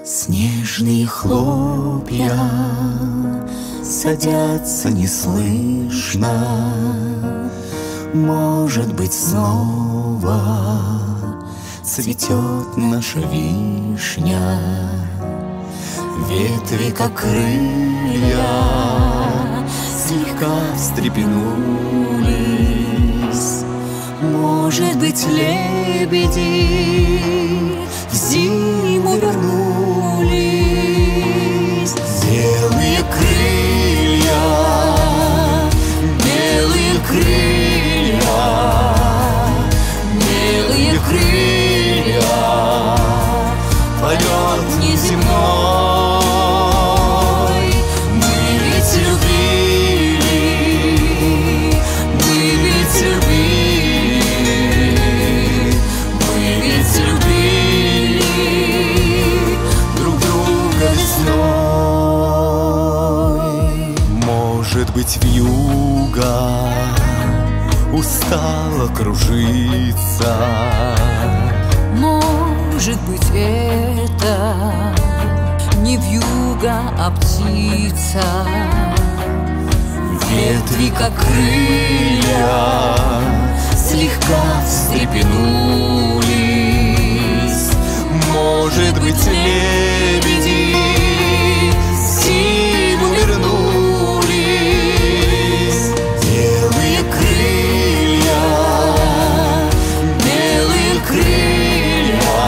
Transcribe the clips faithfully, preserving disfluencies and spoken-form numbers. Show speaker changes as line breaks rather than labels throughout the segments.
Снежные хлопья садятся неслышно. Может быть, снова цветет наша вишня. Ветви, как крылья, слегка встрепенулись. Может быть, лебеди в зиму вернулись. Белые крылья, белые крылья, белые крылья, полет неземной. Мы ведь любили, мы ведь любили, мы ведь любили друг друга весной. Может быть, вьюга устала кружиться.
Может быть, это не вьюга, а птица.
Ветви, как крылья, слегка встрепенулись. Может быть, лебеди в зиму вернулись. Белые крылья, белые крылья,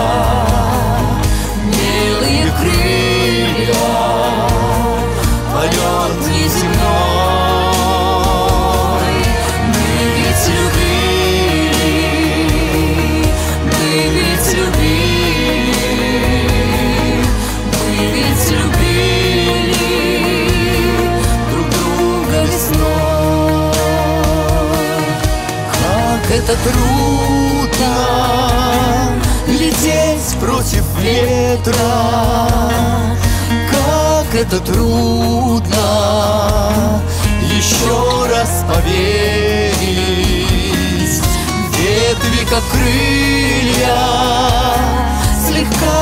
белые крылья, полет неземной. Мы ведь любили, мы ведь любили, мы ведь любили друг друга весной. Как это трудно лететь против ветра, как это трудно еще раз поверить. Ветви, как крылья, слегка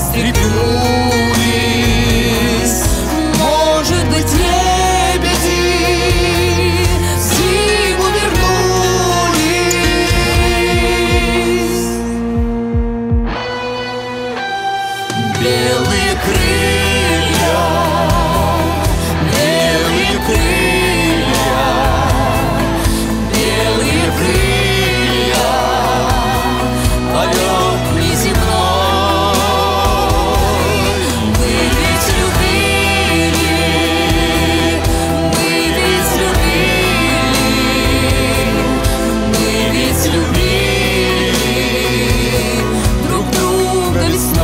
встрепенулись. Может быть, лебеди в зиму вернулись. Белые крылья, белые крылья, белые крылья, полет неземной. Мы ведь любили, мы ведь любили, мы ведь любили друг друга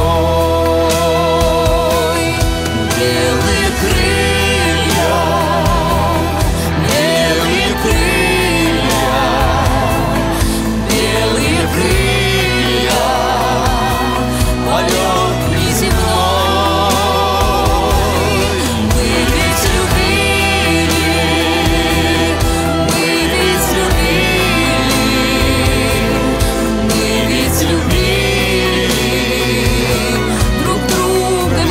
весной. Белые крылья, белые крылья, белые крылья, полет неземной. Мы ведь любили, мы ведь любили, мы ведь любили друг друга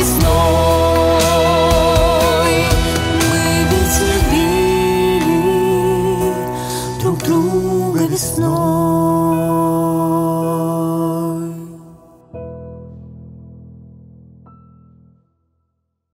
весной. Мы ведь любили друг друга весной.